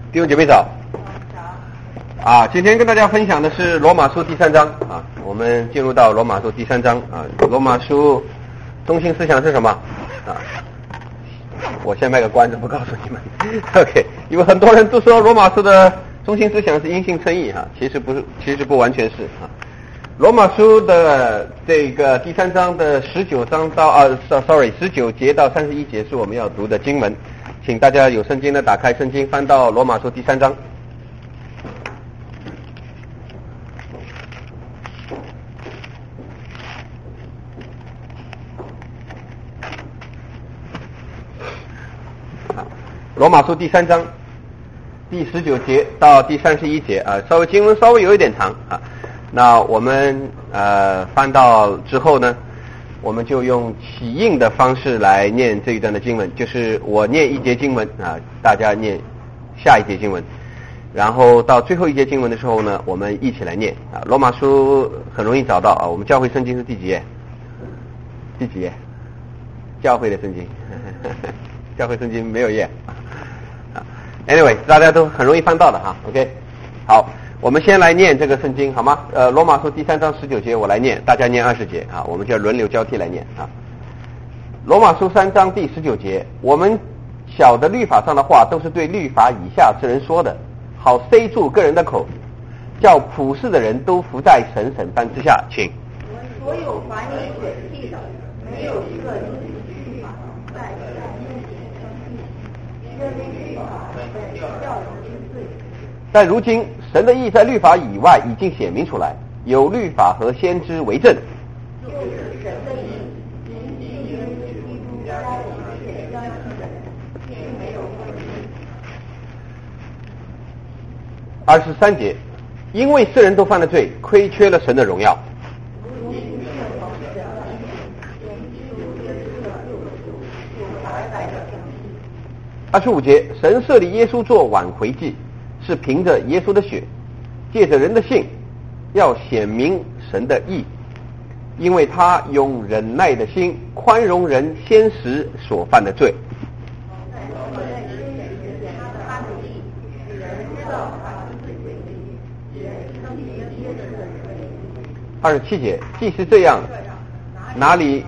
弟兄姐妹早。今天跟大家分享的是罗马书第3章啊，我们进入到罗马书第3章啊。罗马书中心思想是什么啊？我先卖个关子，不告诉你们。OK， 因为很多人都说罗马书的中心思想是因信称义哈，其实不完全是啊。罗马书的这个第3章的19节到31节是我们要读的经文，请大家有圣经的打开圣经，翻到罗马书第3章。罗马书第3章第19节到第31节啊，经文稍微有一点长啊。那我们翻到之后呢，我们就用起印的方式来念这一段的经文，就是我念一节经文啊，大家念下一节经文，然后到最后一节经文的时候呢，我们一起来念啊。罗马书很容易找到啊，我们教会圣经是第几页？教会的圣经教会圣经没有页Anyway， 大家都很容易翻到的哈。OK， 好，我们先来念这个圣经好吗？罗马书第3章19节我来念，大家念20节啊，我们就轮流交替来念啊。罗马书3章第19节，我们晓得律法上的话都是对律法以下之人说的，好塞住个人的口，叫普世的人都伏在神审判之下。请。 所有凡你血气的，没有一个因律法在神面前称义，因为律法本叫人知罪。 但如今神的义在律法以外已经显明出来，有律法和先知为证， 就是神的义，因信耶稣基督在我们且相信的人，并没有问题。 23节，因为世人都犯了罪，亏缺了神的荣耀。25节，神设立耶稣做挽回祭，是凭着耶稣的血，借着人的信，要显明神的义，因为他用忍耐的心宽容人先时所犯的罪。27节，既是这样，哪里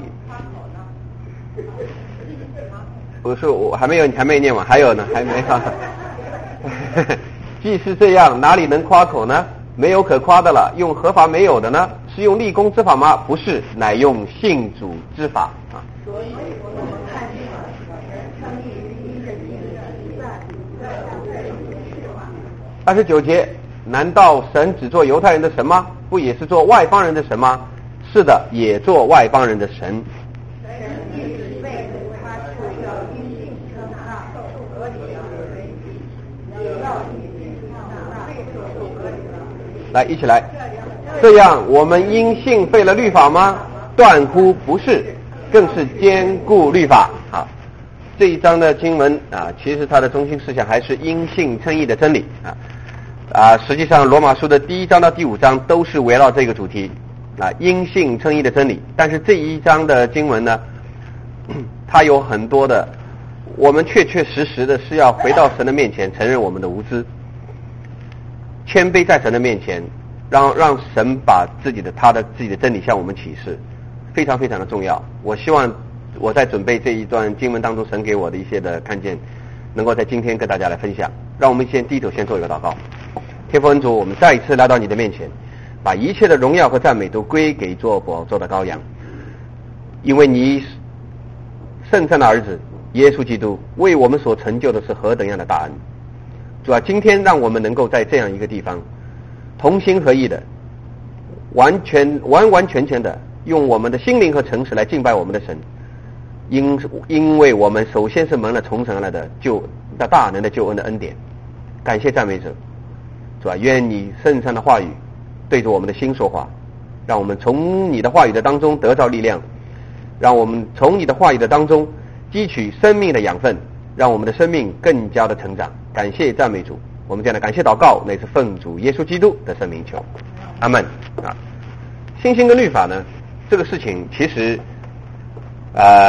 不是我还没有念完，还有呢，还没既是这样，哪里能夸口呢？没有可夸的了。用合法没有的呢？是用立功之法吗？不是，乃用信主之法啊。 所以我们看见人称义于因着信在 29节，难道神只做犹太人的神吗？不也是做外邦人的神吗？是的，也做外邦人的神。来，一起来。这样我们因信废了律法吗？断乎不是，更是坚固律法。好，这一章的经文啊，其实它的中心思想还是因信称义的真理啊。实际上罗马书的第1章到第5章都是围绕这个主题啊，因信称义的真理。但是这一章的经文呢，它有很多的，我们确实的是要回到神的面前，承认我们的无知，谦卑在神的面前，让神把自己的真理向我们启示，非常非常的重要。我希望我在准备这一段经文当中，神给我的一些的看见，能够在今天跟大家来分享。让我们先低头先做一个祷告。天父恩主，我们再一次来到你的面前，把一切的荣耀和赞美都归给做宝座的羔羊，因为你圣善的儿子耶稣基督为我们所成就的是何等样的大恩。主啊，今天让我们能够在这样一个地方同心合意的完全的用我们的心灵和诚实来敬拜我们的神，因为我们首先是蒙了从神而来的大能的救恩的恩典。感谢赞美者，主啊，愿你圣善的话语对着我们的心说话，让我们从你的话语的当中得到力量，让我们从你的话语的当中汲取生命的养分，让我们的生命更加的成长。感谢赞美主，我们这样的感谢祷告乃是奉主耶稣基督的圣名求，阿们啊。信心跟律法呢，这个事情其实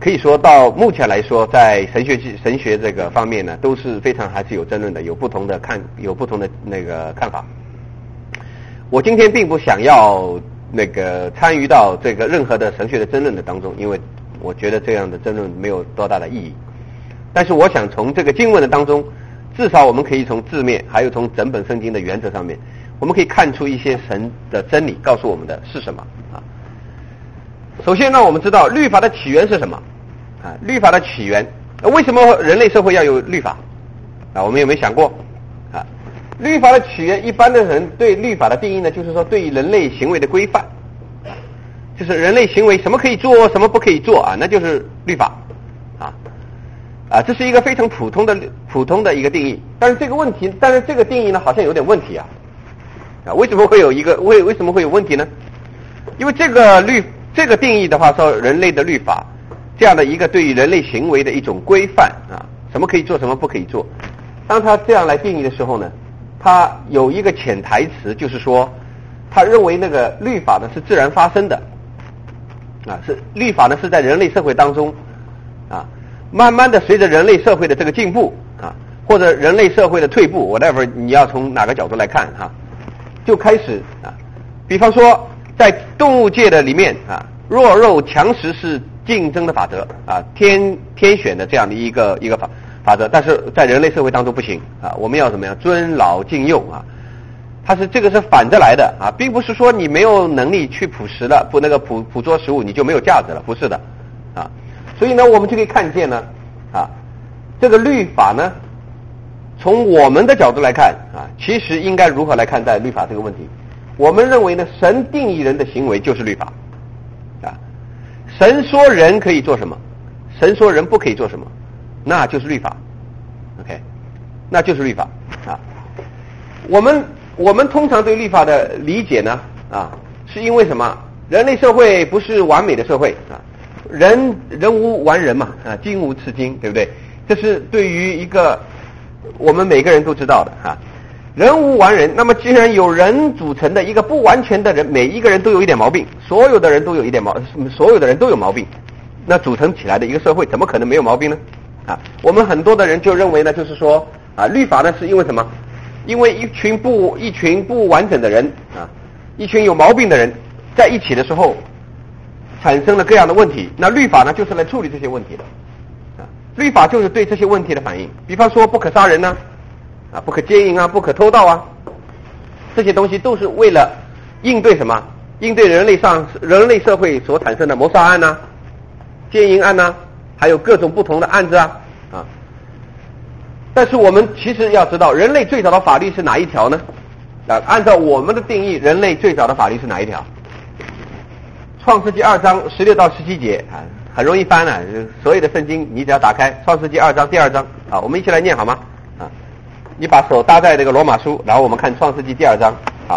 可以说到目前来说，在神学这个方面呢，都是非常还是有争论的，有不同的那个看法。我今天并不想要那个参与到这个任何的神学的争论的当中，因为我觉得这样的争论没有多大的意义。但是我想从这个经文的当中，至少我们可以从字面，还有从整本圣经的原则上面，我们可以看出一些神的真理告诉我们的是什么啊。首先呢，我们知道律法的起源是什么啊？律法的起源，为什么人类社会要有律法啊？我们有没有想过啊？律法的起源，一般的人对律法的定义呢，就是说对人类行为的规范，就是人类行为什么可以做，什么不可以做啊，那就是律法啊，这是一个非常普通的一个定义。但是这个定义呢，好像有点问题啊，为什么会有问题呢？因为这个定义的话，说人类的律法这样的一个对于人类行为的一种规范啊，什么可以做，什么不可以做。当他这样来定义的时候呢，他有一个潜台词，就是说他认为那个律法呢是自然发生的啊，律法呢是在人类社会当中啊，慢慢的随着人类社会的这个进步啊，或者人类社会的退步 whatever 你要从哪个角度来看哈，就开始啊，比方说在动物界的里面啊，弱肉强食是竞争的法则啊，天选的这样的一个法则，但是在人类社会当中不行啊，我们要怎么样尊老敬幼啊，这个是反着来的啊，并不是说你没有能力去捕食了，捕捉食物你就没有价值了，不是的啊。所以呢，我们就可以看见呢啊，这个律法呢，从我们的角度来看啊，其实应该如何来看待律法这个问题？我们认为呢，神定义人的行为就是律法啊，神说人可以做什么，神说人不可以做什么，那就是律法 ，OK， 那就是律法啊。我们通常对律法的理解呢啊，是因为什么？人类社会不是完美的社会啊，人无完人嘛啊，金无赤金，对不对？这是对于一个我们每个人都知道的啊。人无完人，那么既然有人组成的一个不完全的人，每一个人都有一点毛病，所有的人都有毛病，那组成起来的一个社会怎么可能没有毛病呢？啊，我们很多的人就认为呢，就是说啊，律法呢是因为什么？因为一群不完整的人啊，一群有毛病的人在一起的时候，产生了各样的问题。那律法呢，就是来处理这些问题的啊，律法就是对这些问题的反应。比方说，不可杀人呢。啊，不可奸淫啊，不可偷盗啊，这些东西都是为了应对什么？应对人类社会所产生的谋杀案呐、奸淫案呐、还有各种不同的案子啊。但是我们其实要知道，人类最早的法律是哪一条呢？啊，按照我们的定义，人类最早的法律是哪一条？创世纪2章16到17节啊，很容易翻啊，所有的圣经你只要打开创世纪2章第2章啊，我们一起来念好吗？你把手搭在这个罗马书，然后我们看创世纪第2章，好，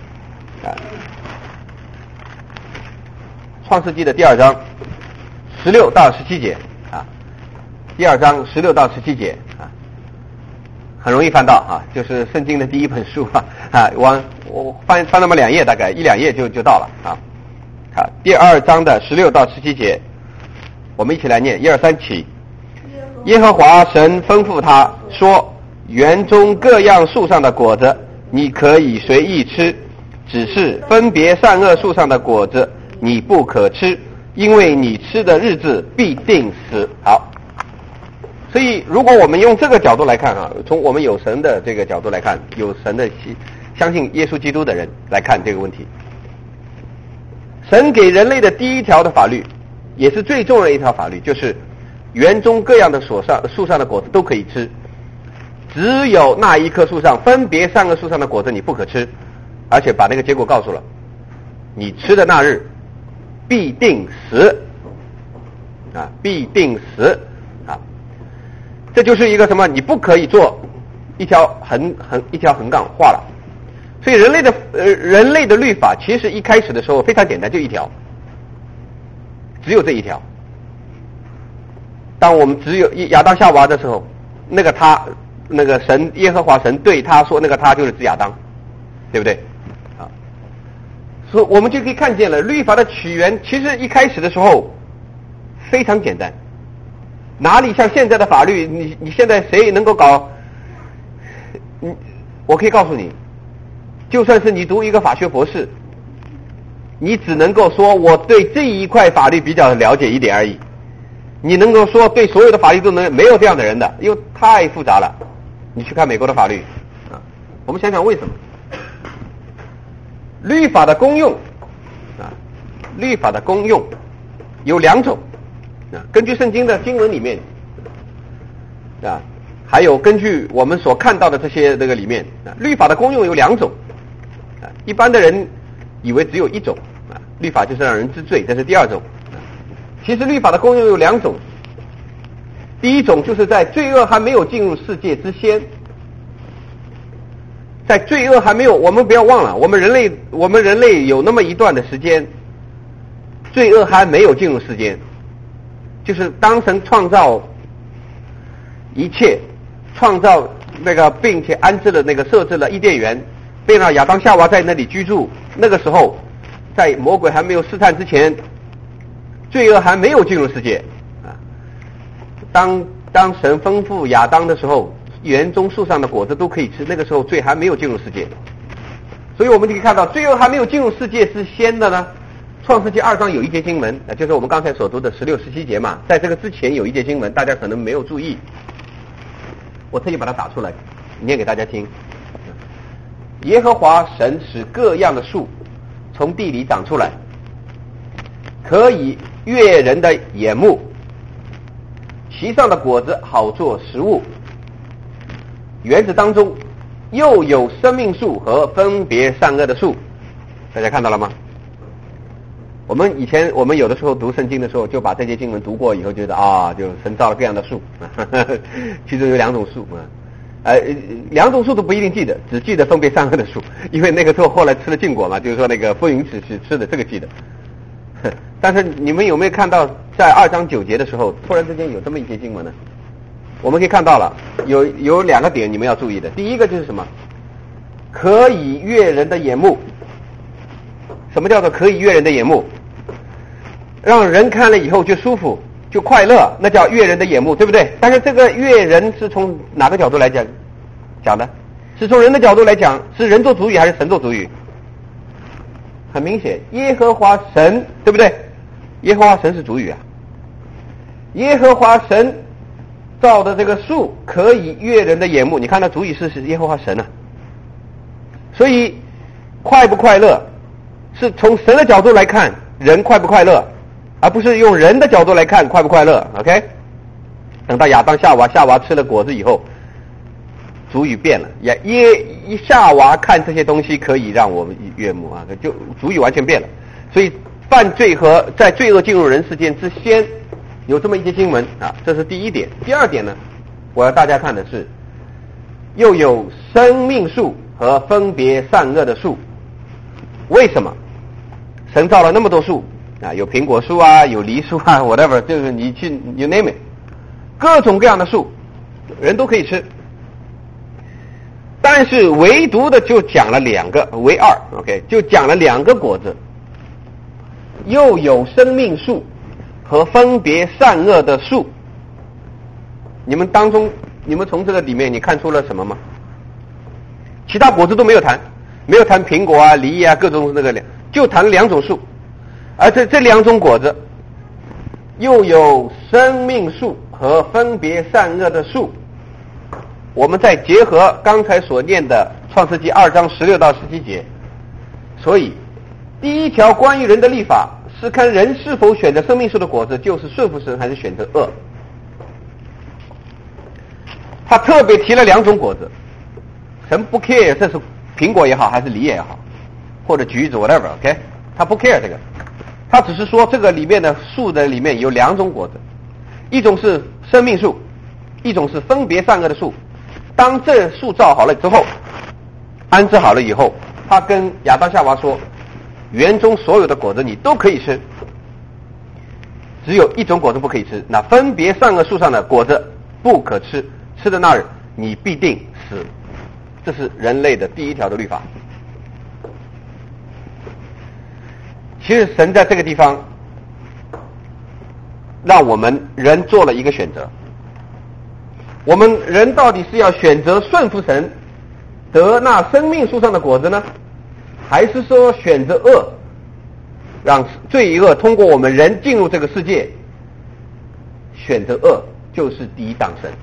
创世纪的第2章16到17节啊，第2章16到17节啊，很容易翻到啊，就是圣经的第一本书啊，我翻那么2页，大概1-2页就到了啊。好，第2章的16到17节，我们一起来念，1、2、3起。耶和华神吩咐他说，园中各样树上的果子你可以随意吃，只是分别善恶树上的果子你不可吃，因为你吃的日子必定死。好，所以如果我们用这个角度来看啊，从我们有神的这个角度来看，有神的相信耶稣基督的人来看这个问题，神给人类的第一条的法律，也是最重要的一条法律，就是园中各样的树上的果子都可以吃，只有那一棵树上分别善恶树上的果子你不可吃，而且把那个结果告诉了，你吃的那日必定死啊，必定死啊！这就是一个什么？你不可以做一条横杠画了。所以人类的律法其实一开始的时候非常简单，就一条，只有这一条。当我们只有亚当夏娃的时候，那个神耶和华神对他说，那个他就是指亚当，对不对？啊，所以我们就可以看见了律法的起源，其实一开始的时候非常简单，哪里像现在的法律，你现在谁能够搞？我可以告诉你，就算是你读一个法学博士，你只能够说我对这一块法律比较了解一点而已。你能够说对所有的法律都能，没有这样的人的，因为太复杂了。你去看美国的法律啊，我们想想为什么？律法的功用啊，律法的功用有两种啊，根据圣经的经文里面啊，还有根据我们所看到的这些这个里面啊，律法的功用有两种啊，一般的人以为只有一种啊，律法就是让人知罪，这是第二种。其实律法的功用有两种，第一种就是在罪恶还没有进入世界之先，在罪恶还没有，我们不要忘了，我们人类有那么一段的时间，罪恶还没有进入世间，就是当神创造一切，创造那个并且安置了那个设置了伊甸园，并让亚当夏娃在那里居住，那个时候在魔鬼还没有试探之前，罪恶还没有进入世界啊。当神吩咐亚当的时候，园中树上的果子都可以吃，那个时候罪还没有进入世界。所以我们可以看到，罪恶还没有进入世界之先的呢，创世纪2章有一节经文，就是我们刚才所读的16、17节嘛，在这个之前有一节经文，大家可能没有注意，我特意把它打出来念给大家听。耶和华神使各样的树从地里长出来，可以悦人的眼目，其上的果子好做食物。园子当中又有生命树和分别善恶的树，大家看到了吗？我们有的时候读圣经的时候，就把这些经文读过以后，觉得就神造了各样的树，其中有两种树两种树都不一定记得，只记得分别善恶的树，因为那个时候后来吃了禁果嘛，就是说那个不允许吃的，这个记得。但是你们有没有看到在2章9节的时候，突然之间有这么一节经文呢？我们可以看到了，有两个点你们要注意的。第一个就是什么？可以悦人的眼目。什么叫做可以悦人的眼目？让人看了以后就舒服就快乐，那叫悦人的眼目，对不对？但是这个悦人是从哪个角度来讲的？是从人的角度来讲，是人做主语还是神做主语？很明显，耶和华神，对不对？耶和华神是主语啊。耶和华神造的这个树可以悦人的眼目，你看到主语是耶和华神啊。所以快不快乐是从神的角度来看人快不快乐，而不是用人的角度来看快不快乐。 OK， 等到亚当夏娃吃了果子以后，主语变了，夏娃看这些东西可以让我们悦目啊，就主语完全变了。所以犯罪和在罪恶进入人世间之先，有这么一些经文啊，这是第一点。第二点呢，我要大家看的是，又有生命树和分别善恶的树。为什么神造了那么多树啊？有苹果树啊，有梨树啊 ，whatever， 就是你去 you name it， 各种各样的树，人都可以吃。但是唯独的就讲了两个，唯二 ，OK， 就讲了两个果子，又有生命树和分别善恶的树。你们从这个里面你看出了什么吗？其他果子都没有谈，没有谈苹果啊、梨啊，各种那个，就谈两种树，而这两种果子，又有生命树和分别善恶的树。我们再结合刚才所念的创世纪2章16到17节，所以第一条关于人的律法是看人是否选择生命树的果子，就是顺服神还是选择恶。他特别提了两种果子，神不 care 这是苹果也好还是梨也好或者橘子 whatever， OK， 他不 care 这个，他只是说这个里面的树的里面有两种果子，一种是生命树，一种是分别善恶的树。当这树造好了之后，安置好了以后，他跟亚当夏娃说，园中所有的果子你都可以吃，只有一种果子不可以吃，那分别善恶树上的果子不可吃，吃的那日你必定死。这是人类的第一条的律法。其实神在这个地方让我们人做了一个选择。我们人到底是要选择顺服神，得那生命树上的果子呢，还是说选择恶，让罪恶通过我们人进入这个世界？选择恶就是抵挡神，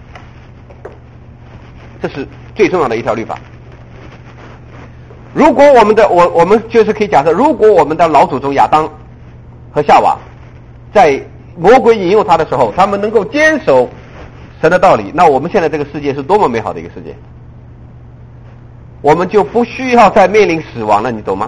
这是最重要的一条律法。如果我们就是可以假设，如果我们的老祖宗亚当和夏娃在魔鬼引诱他的时候，他们能够坚守神的道理，那我们现在这个世界是多么美好的一个世界，我们就不需要再面临死亡了，你懂吗？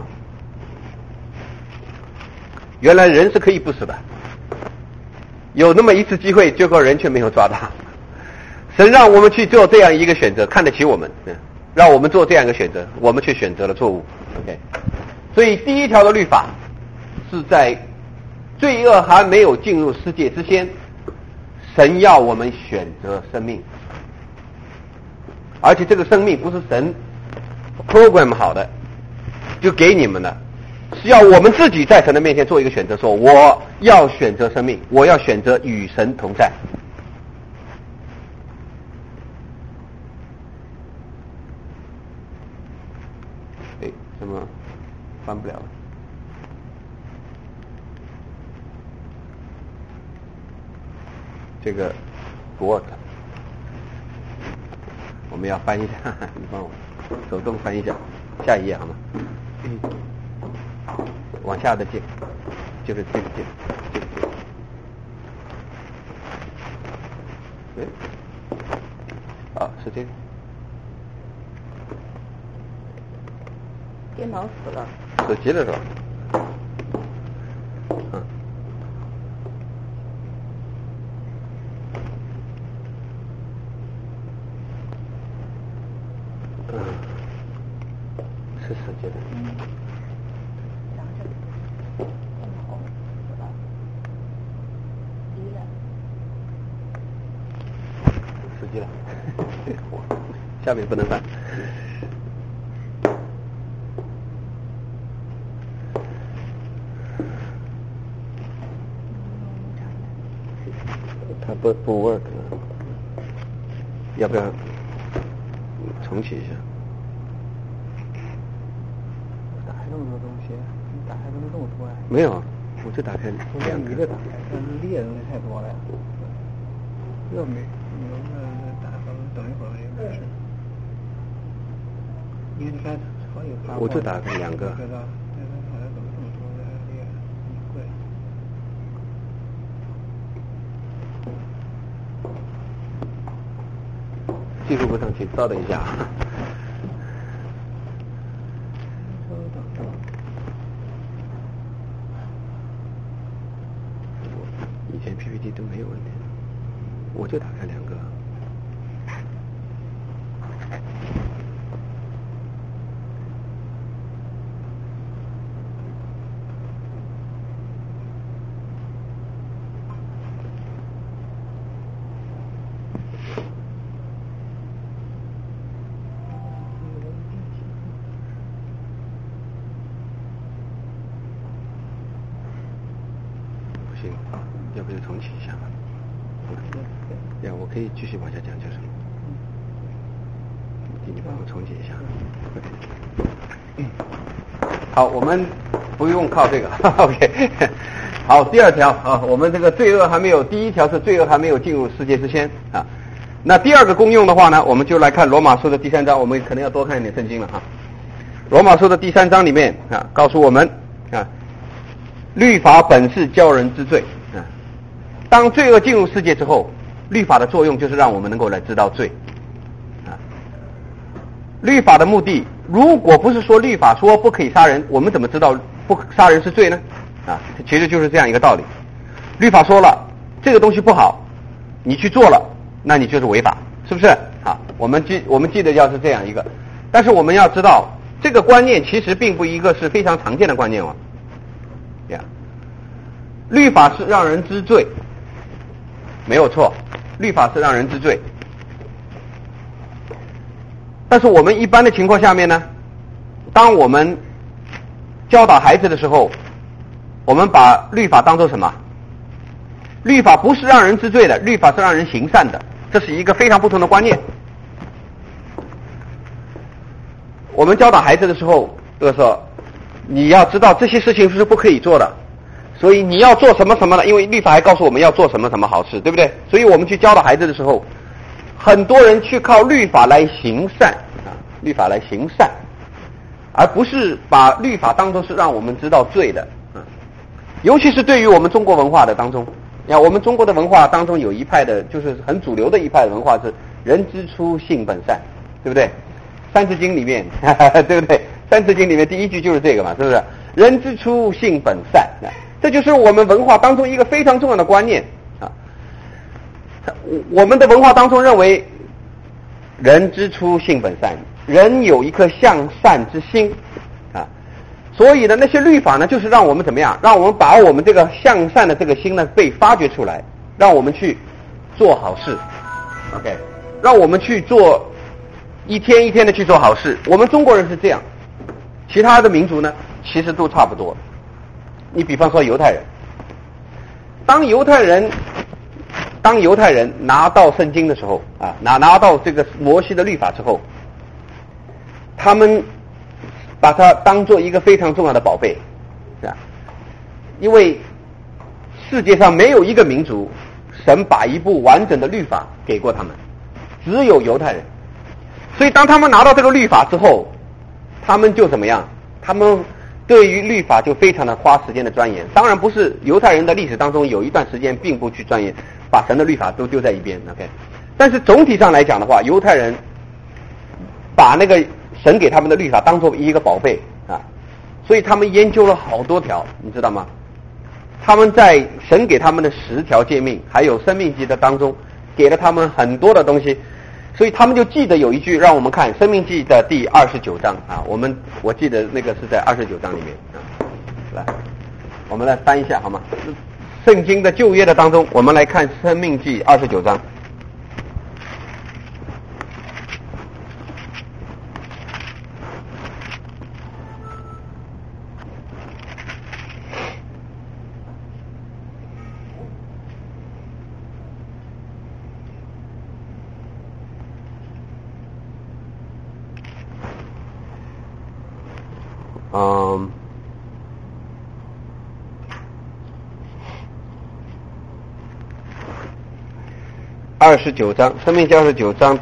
原来人是可以不死的，有那么一次机会，结果人却没有抓到。神让我们去做这样一个选择，看得起我们，让我们做这样一个选择，我们却选择了错误。OK， 所以第一条的律法是在罪恶还没有进入世界之前，神要我们选择生命，而且这个生命不是神 program 好的就给你们的，是要我们自己在神的面前做一个选择，说我要选择生命，我要选择与神同在。哎，怎么翻不了了？这个不 work， 我们要翻一下，你帮我手动翻一下，下一页好吗？往下的键，就是这个键，这个键。啊，是这个。 电脑死了。 死机了是吧？是死机的。死机了，下面不能翻。它不 work 了，要不要重启一下？ 打开那么多东西，你打开东西这么多呀？ 没有，我就打开两个。 你这打开，但是列的东西太多了呀。要没，你打开等一会儿也没事。因为你看好几个。 我就打开两个。 知道，这个打开怎么这么多列？你会。 技术不上去，稍等一下。以前 PPT 都没有问题，我就打开两个。要不就重启一下吧。呀，我可以继续往下讲，就是你帮我重启一下。好，我们不用靠这个。OK， 好，第二条啊，我们这个罪恶还没有，第一条是罪恶还没有进入世界之前啊。那第二个功用的话呢，我们就来看罗马书的第3章，我们可能要多看一点圣经了哈。罗马书的第3章里面啊，告诉我们啊，律法本是教人知罪。当罪恶进入世界之后，律法的作用就是让我们能够来知道罪。律法的目的，如果不是说律法说不可以杀人，我们怎么知道不杀人是罪呢？其实就是这样一个道理。律法说了这个东西不好，你去做了，那你就是违法，是不是？我们记得要是这样一个，但是我们要知道这个观念其实并不一个是非常常见的观念律法是让人知罪，没有错，律法是让人知罪。但是我们一般的情况下面呢，当我们教导孩子的时候，我们把律法当作什么？ 律法不是让人知罪的，律法是让人行善的，这是一个非常不同的观念。我们教导孩子的时候，就是说你要知道这些事情是不可以做的，所以你要做什么什么的，因为律法还告诉我们要做什么什么好事，对不对？所以我们去教导孩子的时候，很多人去靠律法来行善啊，律法来行善，而不是把律法当作是让我们知道罪的啊。尤其是对于我们中国文化的当中，我们中国的文化当中有一派的，就是很主流的一派的文化是人之初性本善，对不对？三字经里面对不对？三字经里面第一句就是这个嘛，是不是？人之初性本善，这就是我们文化当中一个非常重要的观念啊。我们的文化当中认为人之初性本善，人有一颗向善之心啊，所以呢那些律法呢就是让我们怎么样，让我们把我们这个向善的这个心呢被发掘出来，让我们去做好事 OK， 让我们去做一天一天的去做好事。我们中国人是这样，其他的民族呢其实都差不多。你比方说犹太人，当犹太人拿到圣经的时候啊，拿到这个摩西的律法之后，他们把它当做一个非常重要的宝贝，是吧？因为世界上没有一个民族神把一部完整的律法给过他们，只有犹太人。所以当他们拿到这个律法之后，他们就怎么样？他们对于律法就非常的花时间的钻研。当然不是犹太人的历史当中有一段时间并不去钻研，把神的律法都丢在一边 OK。 但是总体上来讲的话，犹太人把那个神给他们的律法当作一个宝贝啊，所以他们研究了好多条，你知道吗？他们在神给他们的10条诫命还有生命记的当中给了他们很多的东西，所以他们就记得有一句，让我们看生命记的第29章啊，我记得那个是在29章里面啊，来我们来翻一下好吗？圣经的旧约的当中，我们来看生命记29章。29章，生命记29章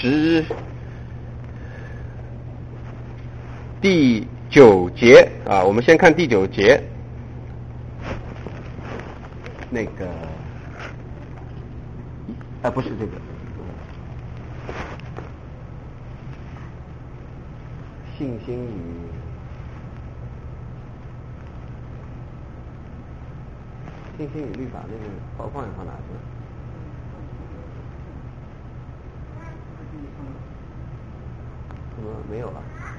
第9节啊，我们先看第9节，那个不是这个，信心与律法那个放哪去了？怎么没有了？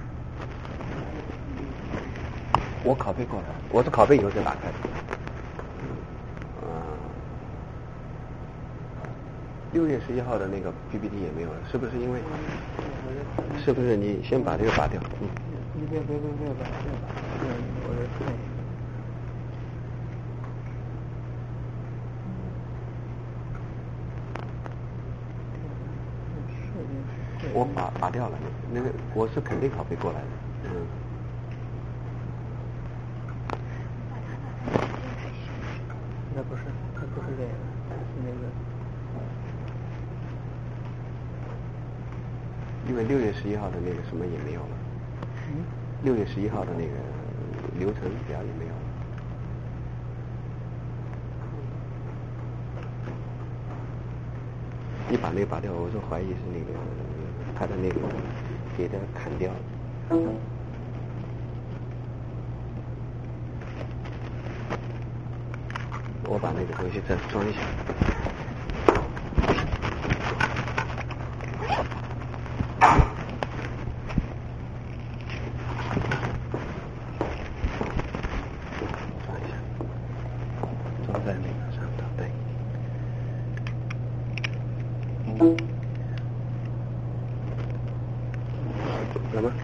我拷贝过来，我是拷贝以后才打开的。6月11号的那个 PPT 也没有了，是不是因为？是不是你先把这个拔掉？ 你别拔，我这看一下。 我拔掉了，那个我是肯定拷贝过来的， 那不是，它不是这个，是那个。 因为6月11号的那个什么也没有了，6月11号的那个流程表也没有了。你把那个拔掉，我就怀疑是那个他的那个给他砍掉了。我把那个东西再装一下。装在那个上头，对。什么？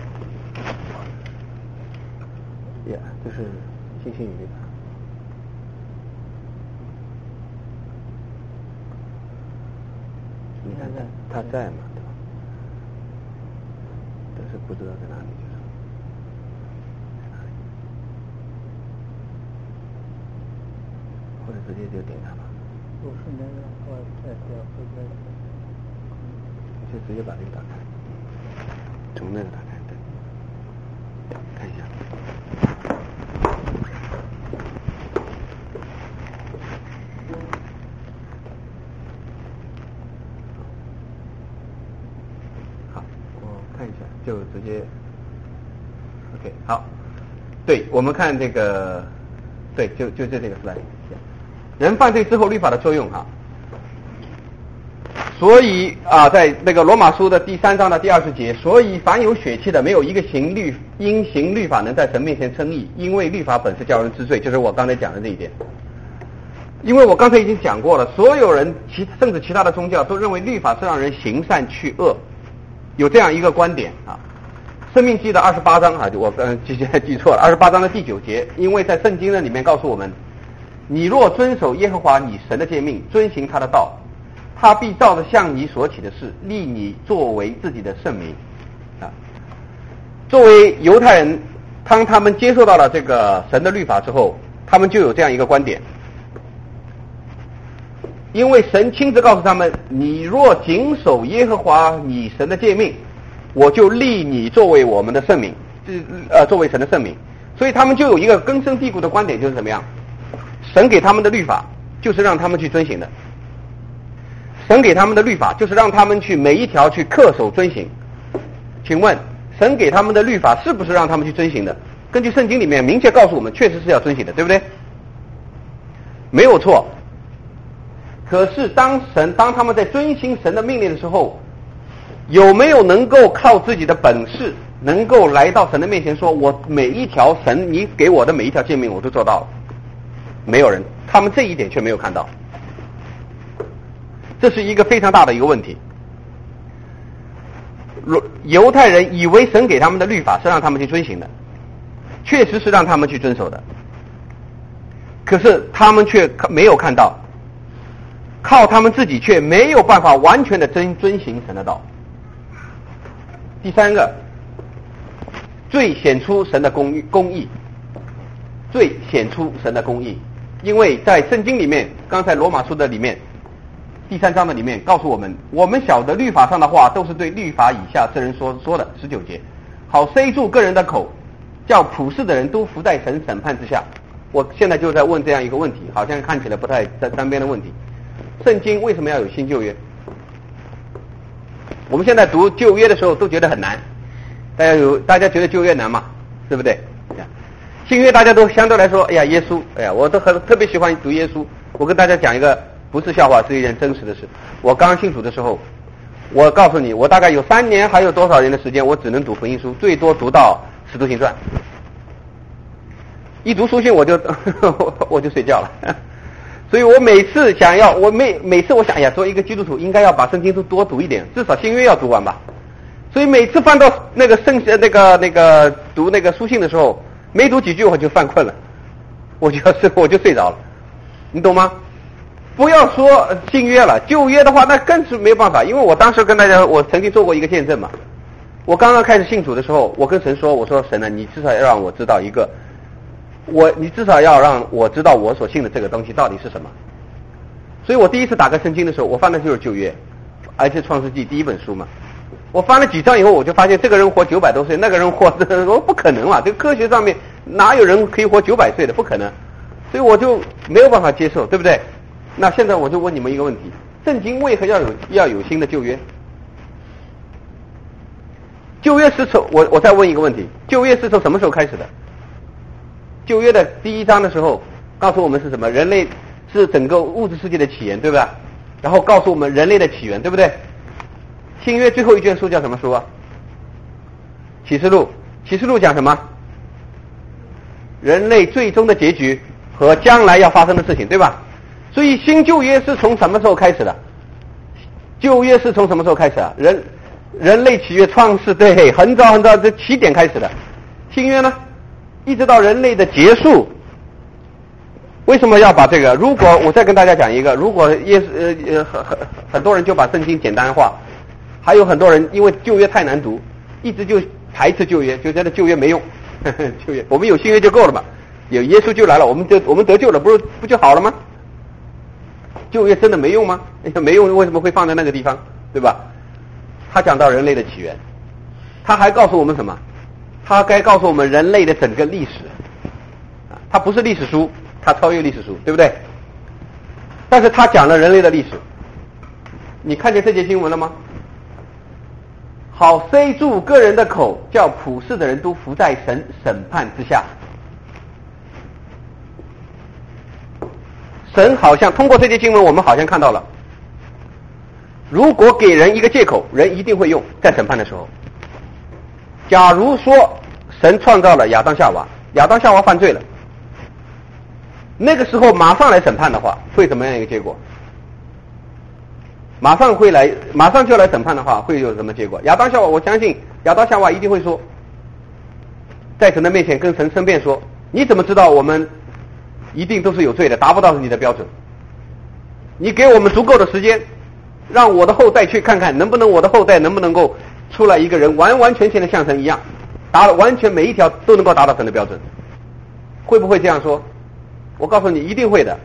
这是信心与律法。 他在嘛，对吧？但是不知道在哪里，就是在哪里，或者直接就点它吧。 我顺便让我再调回来。 就直接把这个打开，从那个打开，对，看一下。好，我看一下，就直接 OK 好。对，我们看这个，对，就这个 slide。人犯罪之后律法的作用哈。所以在那个罗马书的第3章的第20节，所以凡有血气的，没有一个因行律法能在神面前称义，因为律法本是叫人知罪，就是我刚才讲的这一点。因为我刚才已经讲过了，所有人甚至其他的宗教都认为律法是让人行善去恶，有这样一个观点啊。申命记的28章啊，我记错了，28章的第9节，因为在圣经的里面告诉我们，你若遵守耶和华你神的诫命，遵行他的道，他必照着向你所起的事，立你作为自己的圣民啊。作为犹太人，当他们接受到了这个神的律法之后，他们就有这样一个观点，因为神亲自告诉他们，你若谨守耶和华你神的诫命，我就立你作为我们的圣民，作为神的圣民。所以他们就有一个根深蒂固的观点，就是怎么样，神给他们的律法就是让他们去遵行的，神给他们的律法就是让他们去每一条去恪守遵行。请问神给他们的律法是不是让他们去遵行的？根据圣经里面明确告诉我们，确实是要遵行的，对不对？没有错。可是当他们在遵行神的命令的时候，有没有能够靠自己的本事能够来到神的面前说，我每一条神你给我的每一条诫命我都做到了？没有人，他们这一点却没有看到。这是一个非常大的一个问题。犹太人以为神给他们的律法是让他们去遵行的，确实是让他们去遵守的，可是他们却没有看到，靠他们自己却没有办法完全的遵行神的道。第三个，最显出神的公义，最显出神的公义，因为在圣经里面，刚才罗马书的里面第3章的里面告诉我们，我们晓得律法上的话都是对律法以下之人说的，19节，好塞住个人的口，叫普世的人都服在神审判之下。我现在就在问这样一个问题，好像看起来不太单边的问题，圣经为什么要有新旧约？我们现在读旧约的时候都觉得很难，大家觉得旧约难嘛，对不对？新约大家都相对来说，哎呀耶稣，哎呀我都特别喜欢读耶稣。我跟大家讲一个不是笑话，是一件真实的事。我刚信主的时候，我告诉你，我大概有3年还有多少年的时间，我只能读福音书，最多读到使徒行传。一读书信我就睡觉了。所以我每次想要，每次我想，哎呀，作为一个基督徒应该要把圣经都多读一点，至少新约要读完吧。所以每次翻到那个读那个书信的时候，没读几句我就犯困了，我就睡着了，你懂吗？不要说新约了，旧约的话那更是没有办法，因为我当时跟大家，我曾经做过一个见证嘛。我刚刚开始信主的时候，我跟神说，我说神啊，你至少要让我知道你至少要让我知道我所信的这个东西到底是什么。所以我第一次打开圣经的时候，我翻的就是旧约，而且创世纪第1本书嘛。我翻了几章以后，我就发现这个人活900多岁，那个人活不可能嘛，这个科学上面哪有人可以活900岁的，不可能。所以我就没有办法接受，对不对？那现在我就问你们一个问题，圣经为何要有新的旧约？旧约是从我再问一个问题，旧约是从什么时候开始的？旧约的第1章的时候告诉我们是什么？人类是整个物质世界的起源，对吧？然后告诉我们人类的起源，对不对？新约最后一卷书叫什么书啊？启示录。启示录讲什么？人类最终的结局和将来要发生的事情，对吧？所以新旧约是从什么时候开始的？旧约是从什么时候开始啊？人类起源创世，对，很早很早，这起点开始的。新约呢，一直到人类的结束， 为什么要把这个？如果我再跟大家讲一个，如果很多人就把圣经简单化，还有很多人因为旧约太难读，一直就排斥旧约，就觉得旧约没用。旧约我们有新约就够了嘛，有耶稣就来了，我们得救了，不就好了吗？旧约真的没用吗？没用，为什么会放在那个地方，对吧？他讲到人类的起源，他还告诉我们什么？他该告诉我们人类的整个历史。他不是历史书，他超越历史书，对不对？但是他讲了人类的历史。你看见这节经文了吗？好塞住个人的口，叫普世的人都伏在神审判之下。神好像通过这节经文，我们好像看到了，如果给人一个借口，人一定会用，在审判的时候。假如说神创造了亚当夏娃，亚当夏娃犯罪了，那个时候马上来审判的话，会怎么样一个结果？马上就来审判的话，会有什么结果？亚当夏娃，我相信亚当夏娃一定会说，在神的面前跟神申辩说，你怎么知道我们一定都是有罪的，达不到你的标准？你给我们足够的时间，让我的后代去看看，我的后代能不能够出来一个人完完全全的像神一样，完全每一条都能够达到神的标准？会不会这样说？我告诉你，一定会的。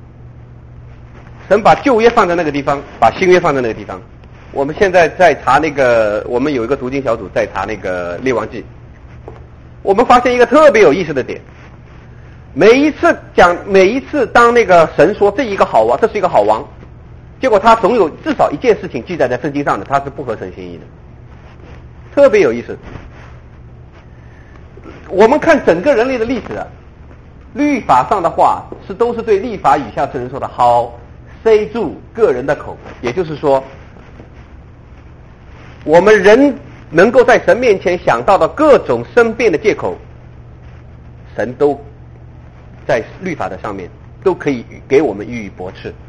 神把旧约放在那个地方，把新约放在那个地方。我们现在在查那个，我们有一个读经小组在查那个列王记，我们发现一个特别有意思的点。每一次当那个神说这是一个好王，结果他总有至少一件事情记载在圣经上的，他是不合神心意的，特别有意思。我们看整个人类的历史啊，律法上的话都是对立法以下之人说的，好塞住个人的口，也就是说，我们人能够在神面前想到的各种申辩的借口，神都在律法的上面都可以给我们予以驳斥。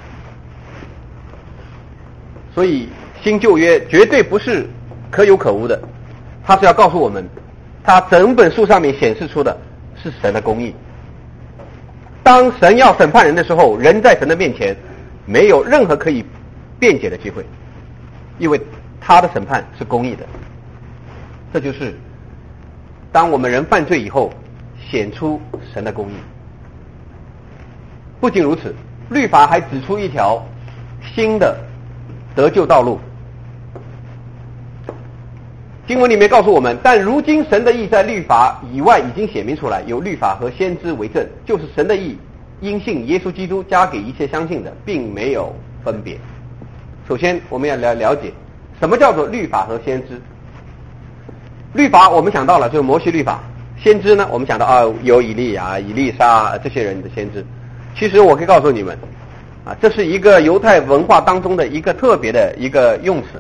所以新旧约绝对不是可有可无的，它是要告诉我们，它整本书上面显示出的是神的公义。当神要审判人的时候，人在神的面前没有任何可以辩解的机会，因为他的审判是公义的。这就是当我们人犯罪以后显出神的公义。不仅如此，律法还指出一条新的得救道路。经文里面告诉我们，但如今神的义在律法以外已经显明出来，有律法和先知为证，就是神的义因信耶稣基督加给一切相信的，并没有分别。首先我们要了解什么叫做律法和先知。律法我们想到了就是摩西律法，先知呢我们想到有以利亚、以利沙这些人的先知。其实我可以告诉你们这是一个犹太文化当中的一个特别的一个用词。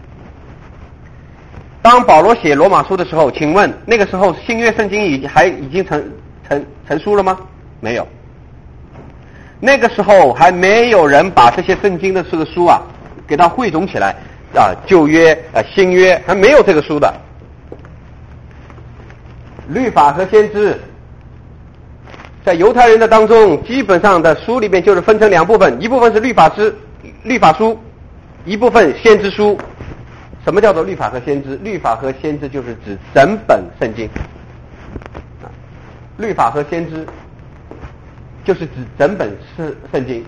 当保罗写罗马书的时候，请问那个时候新约圣经已经成书了吗？没有。那个时候还没有人把这些圣经的这个书给它汇总起来旧约新约还没有这个书的。律法和先知在犹太人的当中，基本上的书里面就是分成两部分，一部分是律法书，一部分先知书。什么叫做律法和先知？律法和先知就是指整本圣经。律法和先知就是指整本圣经。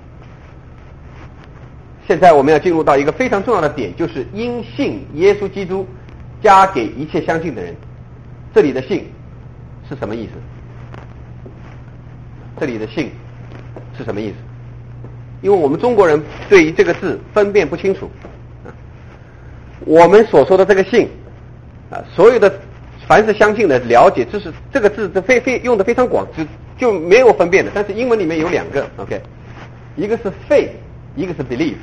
现在我们要进入到一个非常重要的点，就是因信耶稣基督加给一切相信的人。这里的信是什么意思？这里的信是什么意思？因为我们中国人对于这个字分辨不清楚。我们所说的这个信所有的凡是相信的了解，这个字用的非常广，就没有分辨的。但是英文里面有两个 OK， 一个是 faith， 一个是 belief。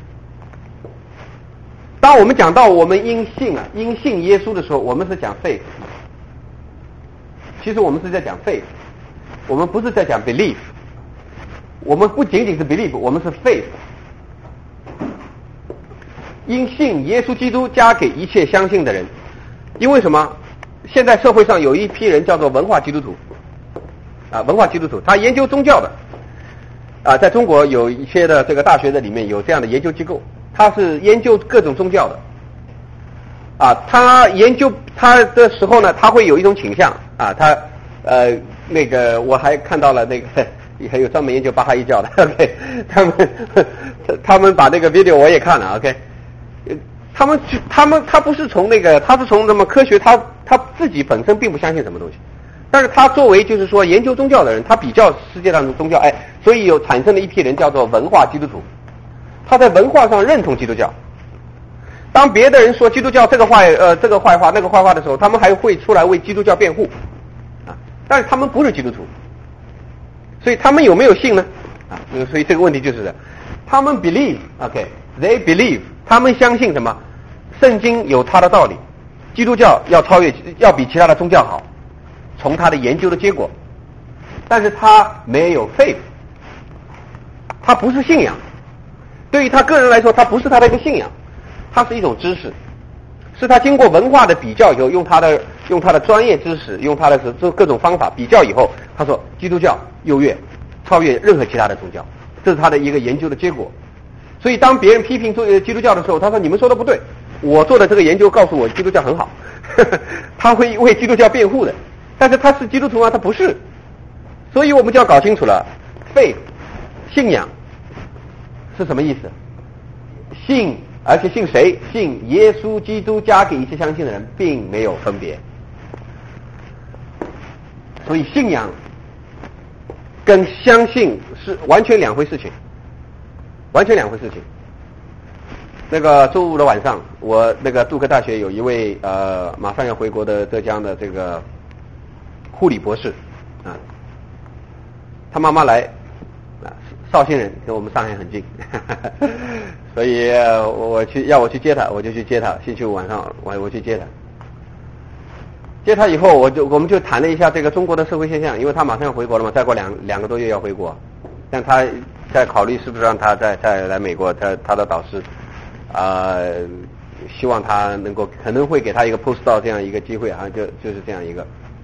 当我们讲到我们因信耶稣的时候，我们是讲 faith， 其实我们是在讲 faith， 我们不是在讲 belief， 我们不仅仅是 belief， 我们是 faith。因信耶稣基督加给一切相信的人。因为什么？现在社会上有一批人叫做文化基督徒文化基督徒，他研究宗教的， 在中国有一些的这个大学的里面有这样的研究机构，它是研究各种宗教的。他研究他的时候呢，他会有一种倾向他那个我还看到了那个还有专门研究巴哈伊教的 ，OK， 他们把那个 video 我也看了 ，OK， 他不是从那个，他是从什么科学，他自己本身并不相信什么东西，但是他作为就是说研究宗教的人，他比较世界上的宗教，所以有产生了一批人叫做文化基督徒，他在文化上认同基督教。当别的人说基督教这个坏话那个坏话的时候，他们还会出来为基督教辩护但是他们不是基督徒，所以他们有没有信呢所以这个问题就是这他们 believe they believe 他们相信什么？圣经有它的道理，基督教要比其他的宗教好，从他的研究的结果，但是他没有 faith， 他不是信仰，对于他个人来说，他不是他的一个信仰，它是一种知识，是他经过文化的比较以后，用他的专业知识，用他的各种方法比较以后，他说基督教超越任何其他的宗教，这是他的一个研究的结果。所以当别人批评基督教的时候，他说你们说的不对，我做的这个研究告诉我基督教很好他会为基督教辩护的，但是他是基督徒吗？他不是。所以我们就要搞清楚了 faith 信仰是什么意思，信而且信谁？信耶稣基督加给一切相信的人，并没有分别。所以信仰跟相信是完全两回事情，完全两回事情。那个周五的晚上，我那个杜克大学有一位马上要回国的浙江的这个护理博士他妈妈来绍兴人，跟我们上海很近所以要我去接他，我就去接他。星期五晚上我去接他。接他以后，我们就谈了一下这个中国的社会现象，因为他马上要回国了嘛，再过两个多月要回国，但他在考虑是不是让他再来美国，他的导师希望他可能会给他一个 postdoc 这样一个机会就是这样一个。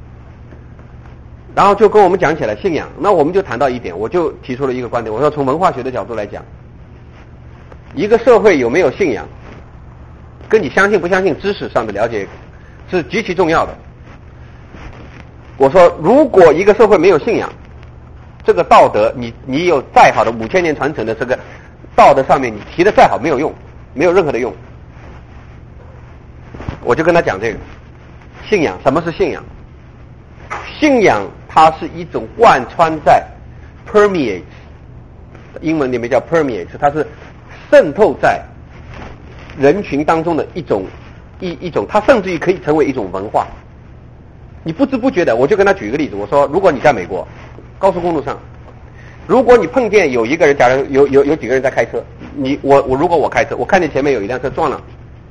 然后就跟我们讲起来信仰，那我们就谈到一点，我就提出了一个观点，我说从文化学的角度来讲，一个社会有没有信仰，跟你相信不相信知识上的了解是极其重要的。我说如果一个社会没有信仰，这个道德你有再好的5000年传承的这个道德上面你提的再好没有用，没有任何的用。我就跟他讲这个信仰，什么是信仰？信仰它是一种贯穿在 permeates， 英文里面叫 permeates， 它是渗透在人群当中的一种，它甚至于可以成为一种文化。你不知不觉的，我就跟他举一个例子，我说如果你在美国高速公路上，如果你碰见有一个人，假如有几个人在开车，如果我开车，我看见前面有一辆车撞了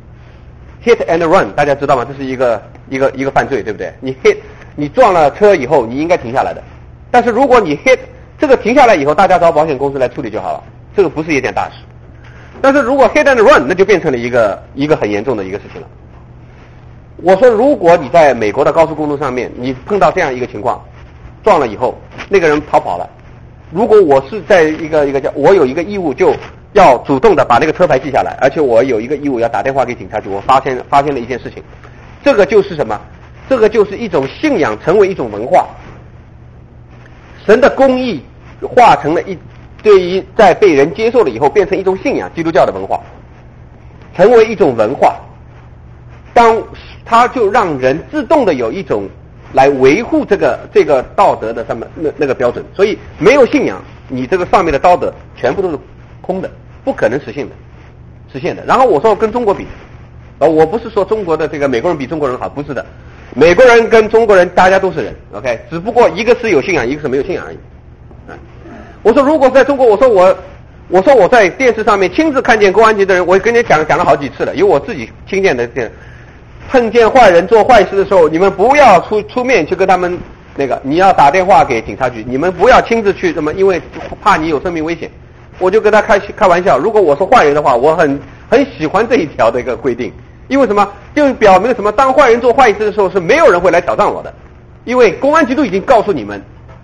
，hit and run， 大家知道吗？这是一个犯罪，对不对？你撞了车以后，你应该停下来的。但是如果你 hit 这个停下来以后，大家找保险公司来处理就好了，这个不是一件大事。但是如果 hit and run， 那就变成了一个很严重的一个事情了。我说，如果你在美国的高速公路上面，你碰到这样一个情况，撞了以后，那个人逃跑了。如果我是在我有一个义务就要主动的把那个车牌记下来，而且我有一个义务要打电话给警察局，我发现了一件事情，这个就是什么？这个就是一种信仰成为一种文化，神的公义化成了对于在被人接受了以后变成一种信仰，基督教的文化成为一种文化，当它就让人自动的有一种来维护这个道德的上面那个标准，所以没有信仰，你这个上面的道德全部都是空的，不可能实现的。然后我说跟中国比，我不是说中国的这个美国人比中国人好，不是的，美国人跟中国人大家都是人 ，OK， 只不过一个是有信仰，一个是没有信仰而已。我说如果在中国，我说我在电视上面亲自看见公安局的人，我跟你讲了好几次了，有我自己亲见的碰见坏人做坏事的时候，你们不要出面去跟他们你要打电话给警察局，你们不要亲自去因为怕你有生命危险。我就跟他开玩笑，如果我是坏人的话，我很喜欢这一条的一个规定，因为什么？就表明什么？当坏人做坏事的时候，是没有人会来挑战我的，因为公安局都已经告诉你们，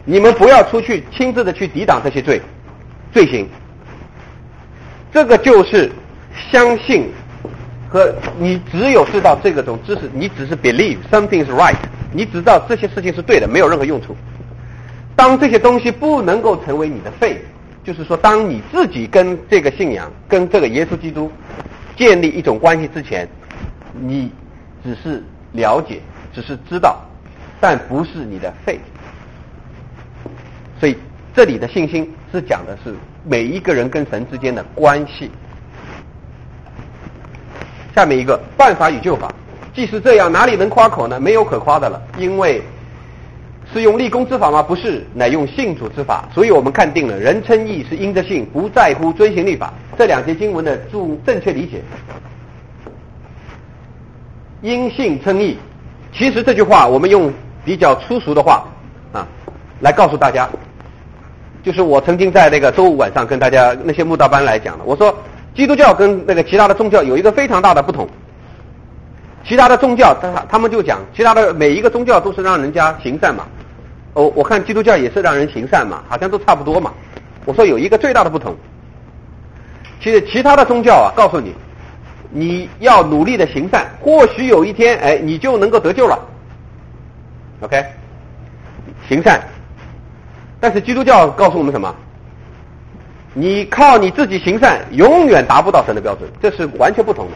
你们不要出去亲自的去抵挡这些罪行。这个就是相信和你只有知道这个种知识，你只是 believe something is right， 你只知道这些事情是对的，没有任何用处。当这些东西不能够成为你的faith，就是说当你自己跟这个信仰跟这个耶稣基督建立一种关系之前，你只是了解，只是知道，但不是你的faith。所以这里的信心是讲的是每一个人跟神之间的关系。下面一个办法与救法，既是这样，哪里能夸口呢？没有可夸的了，因为是用立功之法吗？不是，乃用信主之法。所以我们看定了人称义是因着信，不在乎遵行律法。这两节经文的正确理解，因信称义。其实这句话我们用比较粗俗的话来告诉大家，就是我曾经在那个周五晚上跟大家那些慕道班来讲的，我说基督教跟那个其他的宗教有一个非常大的不同。其他的宗教他们就讲，其他的每一个宗教都是让人家行善嘛。我看基督教也是让人行善嘛，好像都差不多嘛。我说有一个最大的不同，其实其他的宗教告诉你，你要努力的行善，或许有一天你就能够得救了。OK， 行善。但是基督教告诉我们什么？你靠你自己行善永远达不到神的标准，这是完全不同的。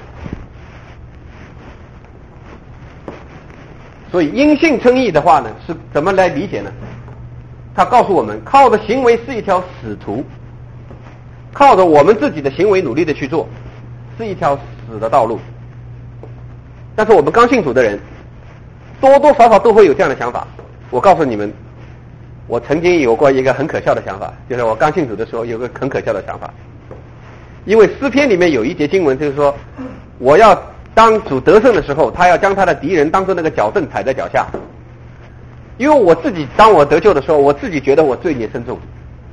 所以因信称义的话呢，是怎么来理解呢？他告诉我们，靠的行为是一条死途，靠着我们自己的行为努力的去做，是一条死的道路。但是我们刚信主的人多多少少都会有这样的想法。我告诉你们，我曾经有过一个很可笑的想法，就是我刚信主的时候有个很可笑的想法。因为诗篇里面有一节经文就是说，我要当主得胜的时候，他要将他的敌人当作那个脚凳踩在脚下。因为我自己当我得救的时候，我自己觉得我罪孽深重，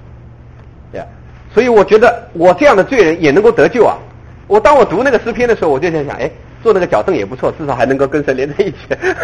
所以我觉得我这样的罪人也能够得救啊。当我读那个诗篇的时候，我就在想，做那个脚凳也不错，至少还能够跟神连在一起。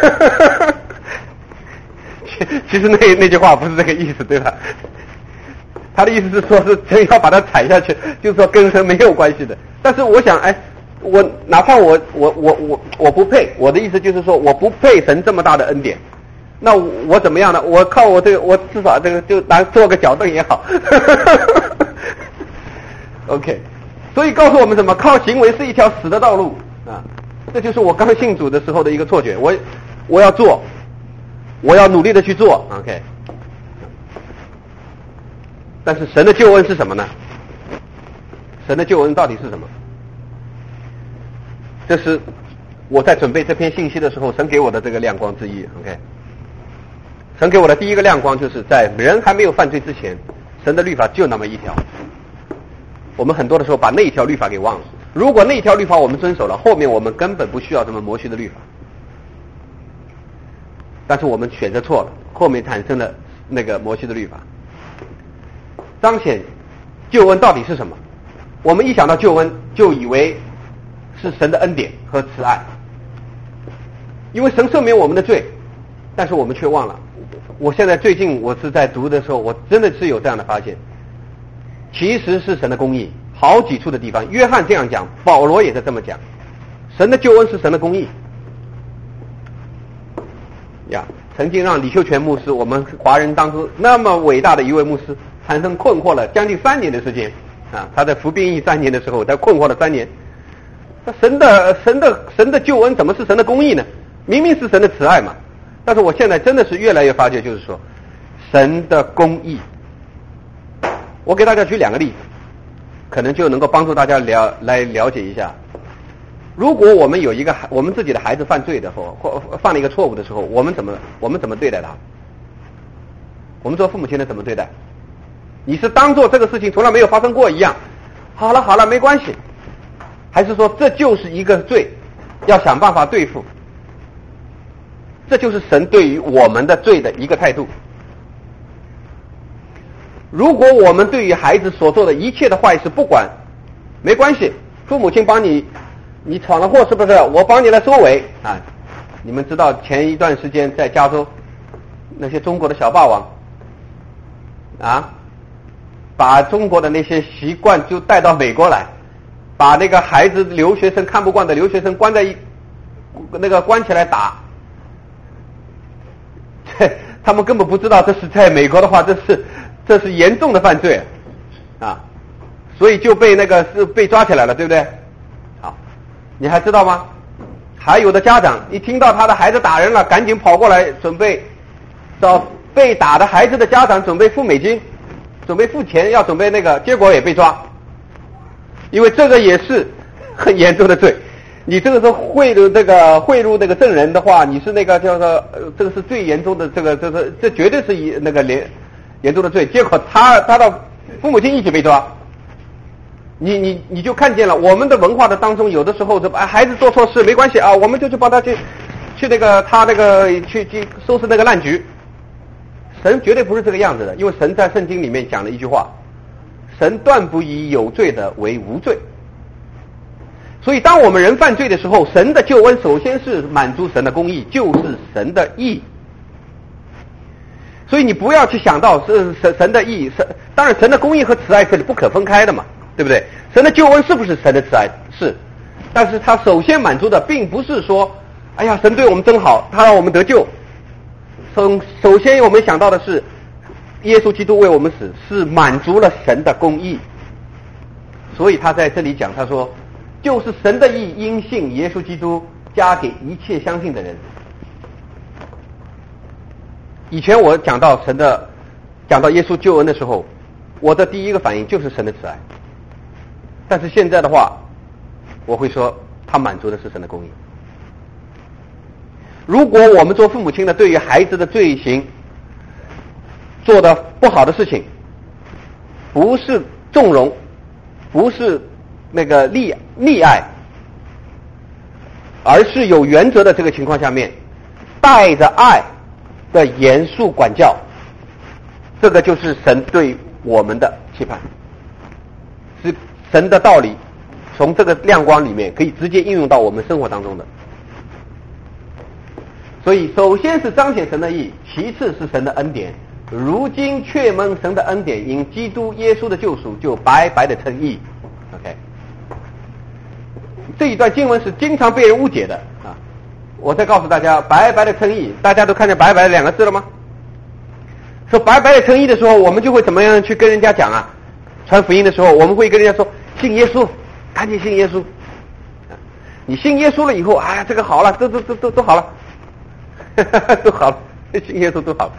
其实那句话不是这个意思，对吧？他的意思是说，是真要把它踩下去，就是说跟神没有关系的。但是我想，我哪怕我不配，我的意思就是说，我不配神这么大的恩典。那我怎么样呢？我靠我这个，我至少这个就拿做个脚凳也好。OK， 所以告诉我们什么？靠行为是一条死的道路啊！这就是我刚信主的时候的一个错觉。我要做，我要努力的去做。OK， 但是神的救恩是什么呢？神的救恩到底是什么？这是我在准备这篇信息的时候，神给我的这个亮光之一。OK， 神给我的第一个亮光就是在人还没有犯罪之前，神的律法就那么一条。我们很多的时候把那一条律法给忘了。如果那一条律法我们遵守了，后面我们根本不需要这么摩西的律法。但是我们选择错了，后面产生了那个摩西的律法。彰显救恩到底是什么？我们一想到救恩，就以为是神的恩典和慈爱，因为神赦免我们的罪，但是我们却忘了。我现在最近我是在读的时候，我真的是有这样的发现，其实是神的公义。好几处的地方，约翰这样讲，保罗也是这么讲，神的救恩是神的公义呀。曾经让李秀全牧师，我们华人当中那么伟大的一位牧师，产生困惑了将近3年的时间啊。他在服兵役3年的时候，他困惑了3年。神的救恩怎么是神的公义呢？明明是神的慈爱嘛。但是我现在真的是越来越发觉，就是说神的公义。我给大家举2个例子，可能就能够帮助大家来了解一下。如果我们有我们自己的孩子犯罪的时候，或犯了一个错误的时候，我们怎么对待他？我们做父母亲的怎么对待？你是当做这个事情从来没有发生过一样，好了没关系，还是说这就是一个罪，要想办法对付？这就是神对于我们的罪的一个态度。如果我们对于孩子所做的一切的坏事不管，没关系，父母亲帮你闯了祸是不是？我帮你来收尾啊！你们知道前一段时间在加州那些中国的小霸王啊，把中国的那些习惯就带到美国来，把那个孩子留学生看不惯的留学生关起来打，他们根本不知道这是在美国的话，这是严重的犯罪啊，所以就被抓起来了，对不对？好，你还知道吗？还有的家长一听到他的孩子打人了，赶紧跑过来准备找被打的孩子的家长准备付美金，准备付钱，要准备结果也被抓，因为这个也是很严重的罪。你这个是贿赂那个证人的话，你是叫做这个是最严重的，这绝对是严重的罪。结果他的父母亲一起被抓。你就看见了，我们的文化的当中，有的时候孩子做错事没关系啊，我们就去帮他去去收拾那个烂局。神绝对不是这个样子的，因为神在圣经里面讲了一句话：神断不以有罪的为无罪。所以当我们人犯罪的时候，神的救恩首先是满足神的公义，就是神的义。所以你不要去想到是神的义，当然神的公义和慈爱是不可分开的嘛，对不对？神的救恩是不是神的慈爱？是，但是他首先满足的并不是说，哎呀，神对我们真好，他让我们得救。首先我们想到的是，耶稣基督为我们死，是满足了神的公义。所以他在这里讲，他说，就是神的义因信耶稣基督加给一切相信的人。以前我讲到耶稣救恩的时候，我的第一个反应就是神的慈爱。但是现在的话，我会说他满足的是神的公义。如果我们做父母亲的对于孩子的罪行做的不好的事情，不是纵容，不是溺爱，而是有原则的这个情况下面，带着爱的严肃管教，这个就是神对我们的期盼，是神的道理从这个亮光里面可以直接应用到我们生活当中的。所以首先是彰显神的义，其次是神的恩典。如今却蒙神的恩典，因基督耶稣的救赎，就白白的称义。 OK， 这一段经文是经常被人误解的啊！我再告诉大家，白白的称义，大家都看见白白的两个字了吗？说白白的称义的时候，我们就会怎么样去跟人家讲啊？传福音的时候，我们会跟人家说信耶稣，赶紧信耶稣。你信耶稣了以后，哎呀，这个好了，都好了，都好了，信耶稣都好了。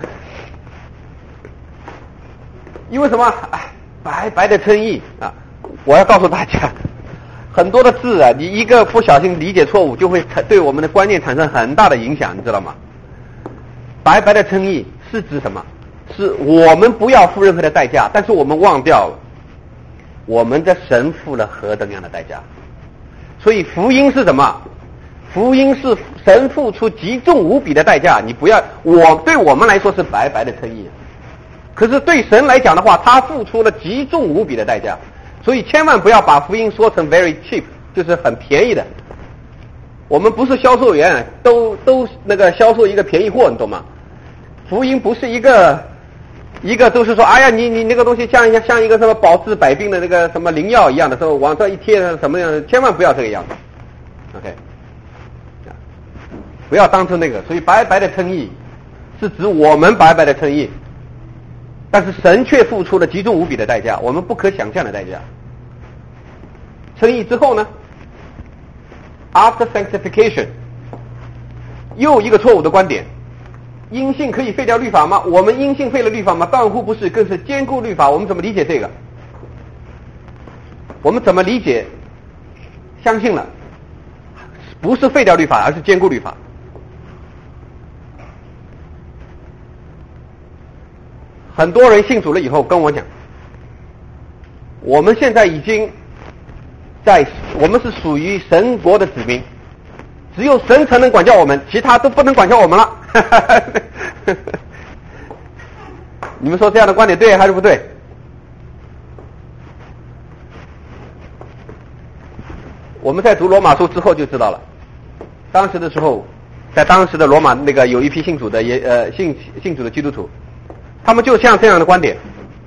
因为什么？哎，白白的称义啊！我要告诉大家，很多的字啊，你一个不小心理解错误，就会对我们的观念产生很大的影响，你知道吗？白白的称义是指什么？是我们不要付任何的代价，但是我们忘掉了我们的神付了何等样的代价。所以福音是什么？福音是神付出极重无比的代价。你不要，对我们来说是白白的称义，可是对神来讲的话，他付出了极重无比的代价。所以千万不要把福音说成 very cheap， 就是很便宜的。我们不是销售员，都销售一个便宜货，你懂吗？福音不是一个都是说，哎呀，你那个东西像一个什么保治百病的那个什么灵药一样的，时候往上一贴什么样的，千万不要这个样子。OK， 不要当成那个。所以白白的称义是指我们白白的称义。但是神却付出了极重无比的代价，我们不可想象的代价。称义之后呢 ，after sanctification， 又一个错误的观点：因信可以废掉律法吗？我们因信废了律法吗？断乎不是，更是坚固律法。我们怎么理解这个？我们怎么理解？相信了，不是废掉律法，而是坚固律法。很多人信主了以后跟我讲，我们现在已经我们是属于神国的子民，只有神才能管教我们，其他都不能管教我们了。你们说这样的观点对还是不对？我们在读罗马书之后就知道了，当时的时候，在当时的罗马有一批信主的信主的基督徒。他们就像这样的观点，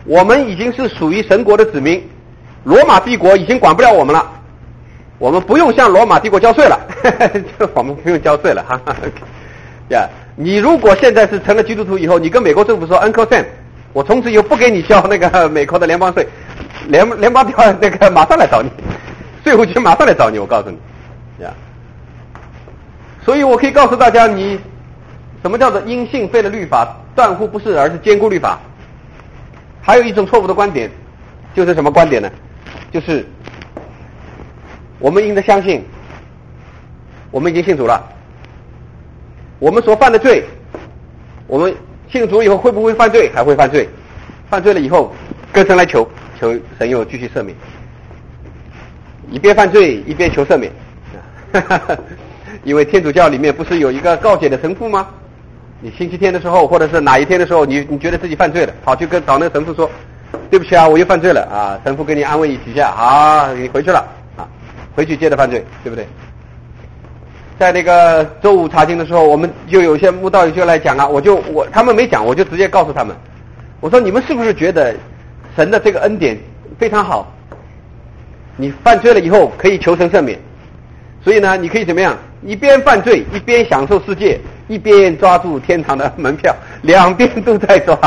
我们已经是属于神国的子民，罗马帝国已经管不了我们了，我们不用向罗马帝国交税了，我们不用交税了哈。呀，你如果现在是成了基督徒以后，你跟美国政府说 Uncle Sam， 我从此以后不给你交那个美国的联邦税，联邦调那个马上来找你，税务局马上来找你，我告诉你，呀。所以我可以告诉大家，你什么叫做因信废了律法，断乎不是，而是坚固律法。还有一种错误的观点，就是什么观点呢？就是我们应该相信，我们已经信主了，我们所犯的罪，我们信主以后会不会犯罪？还会犯罪，犯罪了以后跟神来求神又继续赦免，一边犯罪一边求赦免。因为天主教里面不是有一个告解的神父吗？你星期天的时候或者是哪一天的时候，你觉得自己犯罪了，跑去找那个神父说，对不起啊，我又犯罪了啊，神父给你安慰几下啊，你回去了啊，回去接着犯罪，对不对？在那个周五查经的时候，我们就有些慕道友就来讲啊，他们没讲，我就直接告诉他们，我说你们是不是觉得神的这个恩典非常好？你犯罪了以后可以求神赦免，所以呢，你可以怎么样？一边犯罪一边享受世界，一边抓住天堂的门票，两边都在抓。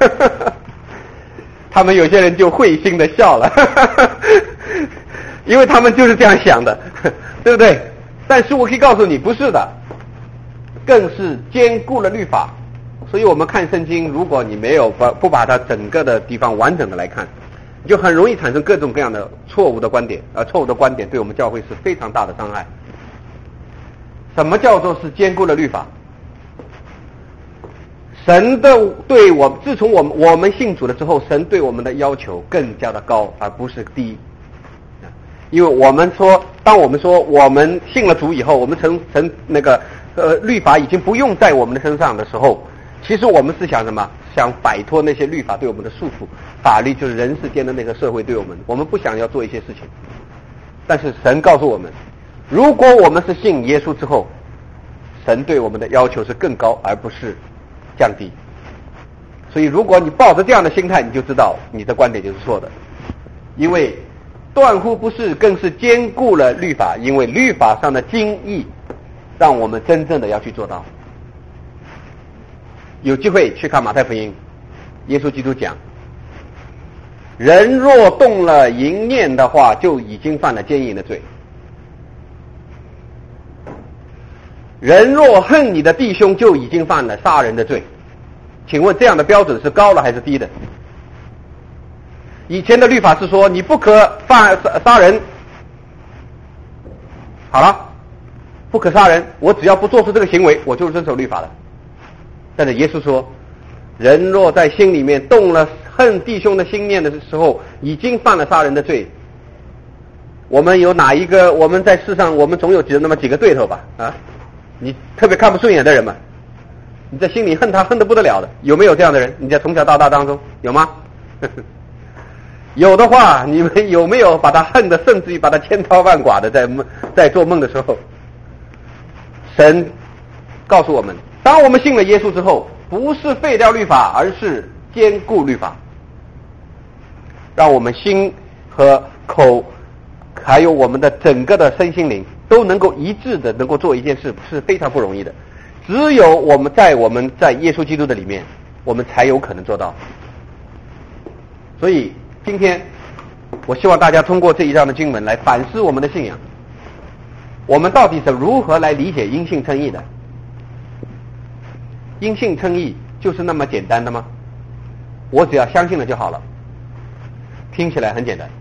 他们有些人就会心的笑了，因为他们就是这样想的，对不对？但是我可以告诉你，不是的，更是兼顾了律法。所以我们看圣经，如果你没有不把它整个的地方完整的来看，你就很容易产生各种各样的错误的观点，错误的观点对我们教会是非常大的伤害。什么叫做是兼顾了律法？神的对我，自从我们信主了之后，神对我们的要求更加的高，而不是低。因为我们说，当我们说我们信了主以后，我们神那个律法已经不用在我们的身上的时候，其实我们是想什么？想摆脱那些律法对我们的束缚，法律就是人世间的那个社会对我们不想要做一些事情。但是神告诉我们，如果我们是信耶稣之后，神对我们的要求是更高，而不是降低。所以如果你抱着这样的心态，你就知道你的观点就是错的。因为断乎不是，更是兼顾了律法，因为律法上的精义让我们真正的要去做到。有机会去看马太福音，耶稣基督讲，人若动了淫念的话，就已经犯了奸淫的罪。人若恨你的弟兄，就已经犯了杀人的罪。请问这样的标准是高了还是低的？以前的律法是说你不可杀人，好了，不可杀人，我只要不做出这个行为，我就遵守律法了。但是耶稣说，人若在心里面动了恨弟兄的心念的时候，已经犯了杀人的罪。我们有哪一个？我们在世上，我们总有那么几个对头吧？啊，你特别看不顺眼的人嘛，你在心里恨他恨得不得了的，有没有这样的人？你在从小到大当中有吗？有的话，你们有没有把他恨得甚至于把他千刀万剐的在做梦的时候？神告诉我们，当我们信了耶稣之后，不是废掉律法，而是兼顾律法，让我们心和口还有我们的整个的身心灵都能够一致的能够做一件事，是非常不容易的。只有我们在耶稣基督的里面，我们才有可能做到。所以今天我希望大家通过这一章的经文来反思我们的信仰，我们到底是如何来理解因信称义的？因信称义就是那么简单的吗？我只要相信了就好了，听起来很简单，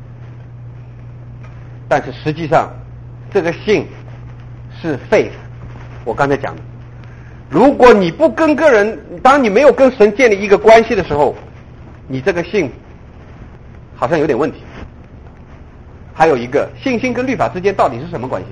但是实际上这个信是 faith。 我刚才讲的，如果你不跟个人，当你没有跟神建立一个关系的时候，你这个信好像有点问题。还有一个，信心跟律法之间到底是什么关系？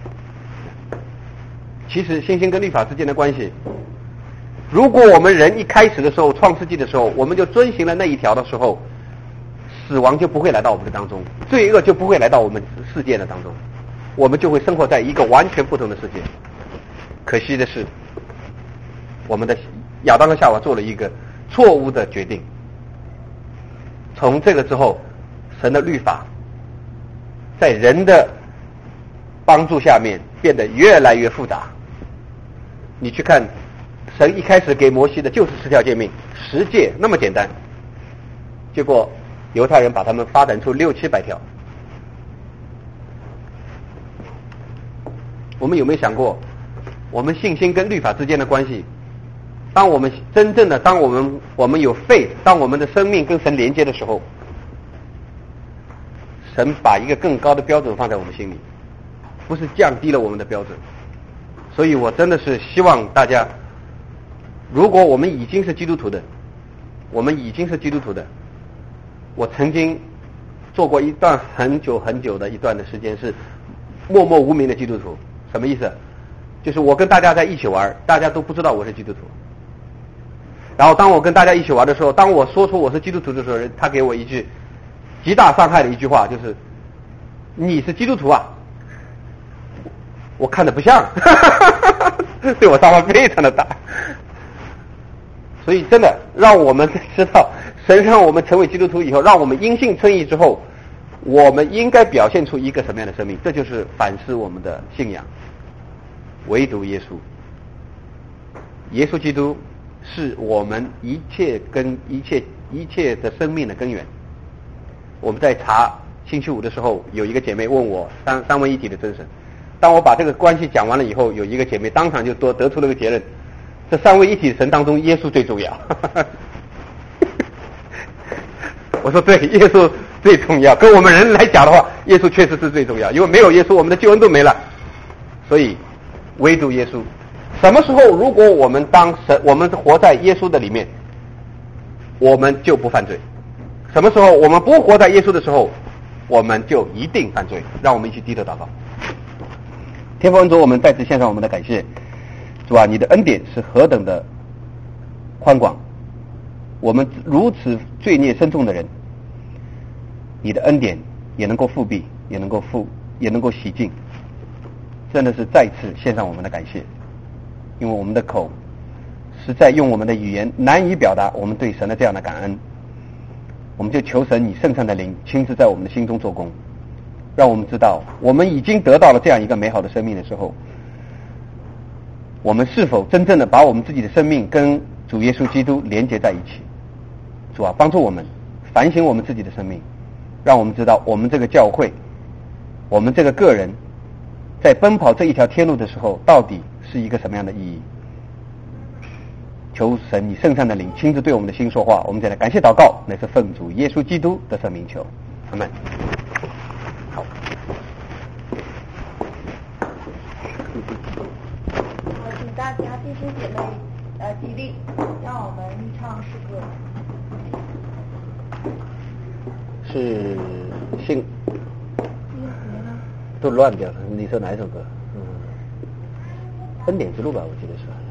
其实信心跟律法之间的关系，如果我们人一开始的时候，创世纪的时候，我们就遵行了那一条的时候，死亡就不会来到我们的当中，罪恶就不会来到我们世界的当中，我们就会生活在一个完全不同的世界。可惜的是，我们的亚当和夏娃做了一个错误的决定， 从这个之后，神的律法在人的帮助下面变得越来越复杂。你去看，神一开始给摩西的就是10条诫命，10诫那么简单，结果犹太人把他们发展出600-700条。我们有没有想过，我们信心跟律法之间的关系？当我们真正的，当我们有 faith， 当我们的生命跟神连接的时候，神把一个更高的标准放在我们心里，不是降低了我们的标准。所以我真的是希望大家，如果我们已经是基督徒的，我曾经做过一段很久的一段的时间是默默无名的基督徒。什么意思？就是我跟大家在一起玩，大家都不知道我是基督徒。然后当我跟大家一起玩的时候，当我说出我是基督徒的时候，他给我一句极大伤害的一句话，就是你是基督徒啊？我看着不像，对我伤害非常的大。所以真的让我们知道，神让我们成为基督徒以后，让我们因信称义之后，我们应该表现出一个什么样的生命？这就是反思我们的信仰。唯独耶稣，耶稣基督是我们一切的生命的根源。我们在查星期五的时候，有一个姐妹问我三位一体的真神。当我把这个关系讲完了以后，有一个姐妹当场就得出了个结论：这三位一体神当中，耶稣最重要。我说对，耶稣最重要。跟我们人来讲的话，耶稣确实是最重要，因为没有耶稣，我们的救恩都没了。所以唯独耶稣。什么时候如果我们我们活在耶稣的里面，我们就不犯罪。什么时候我们不活在耶稣的时候，我们就一定犯罪。让我们一起低头祷告。天父恩主，我们再次献上我们的感谢。主啊，你的恩典是何等的宽广，我们如此罪孽深重的人，你的恩典也能够复辟，也能够洗净。真的是再次献上我们的感谢，因为我们的口实在用我们的语言难以表达我们对神的这样的感恩。我们就求神你圣善的灵亲自在我们的心中做工，让我们知道我们已经得到了这样一个美好的生命的时候，我们是否真正的把我们自己的生命跟主耶稣基督连接在一起。主啊，帮助我们反省我们自己的生命，让我们知道我们这个教会，我们这个个人在奔跑这一条天路的时候，到底是一个什么样的意义。求神你圣善的灵亲自对我们的心说话。我们再来感谢祷告，乃是奉主耶稣基督的圣名求，阿们。好， 请大家弟兄姐妹起立，让我们唱诗歌。 是信都乱掉了，你说哪一首歌？恩典之路吧，我记得是。